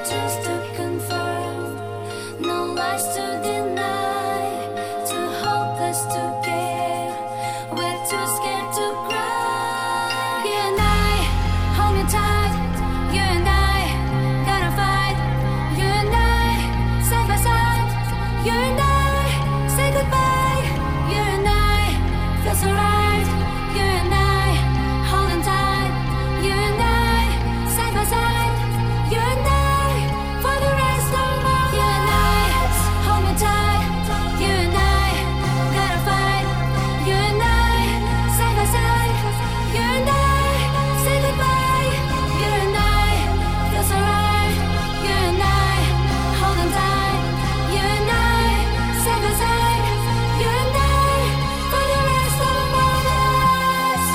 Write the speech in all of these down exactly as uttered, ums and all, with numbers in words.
truth to confirm, no lies to deny, too hopeless to care, we're too scared to cry. You and I, hold me tight, you and I, gotta fight. You and I, side by side, you and I, say goodbye. You and I, feel so right, you and I, holding tight. You and I, side by side, you and I, for the rest of my life. You and I, hold me tight, you and I, gotta fight. You and I, side by side, you and I, say goodbye. You and I, feel so right, you and I, holding tight. You and I, side by side, you and I, for the rest of my lives.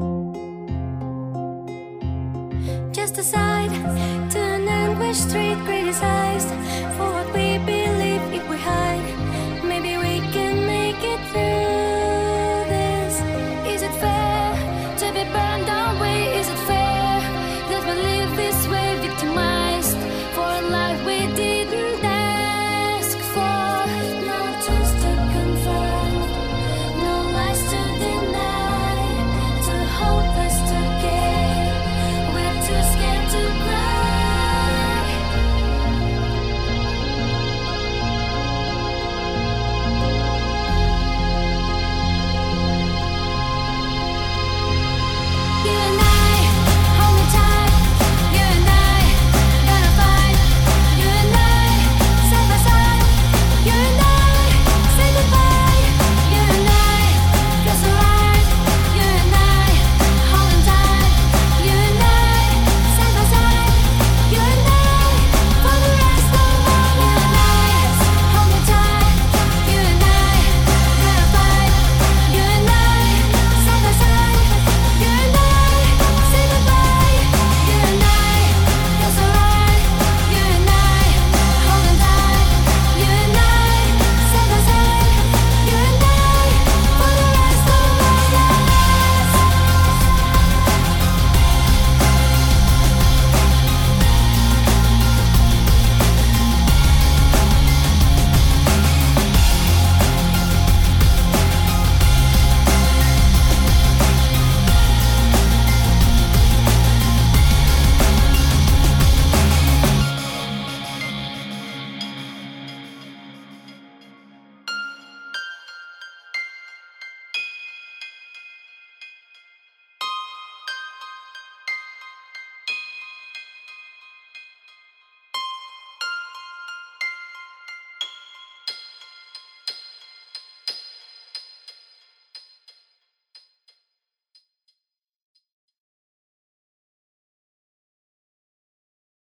Just aside to an anguished street.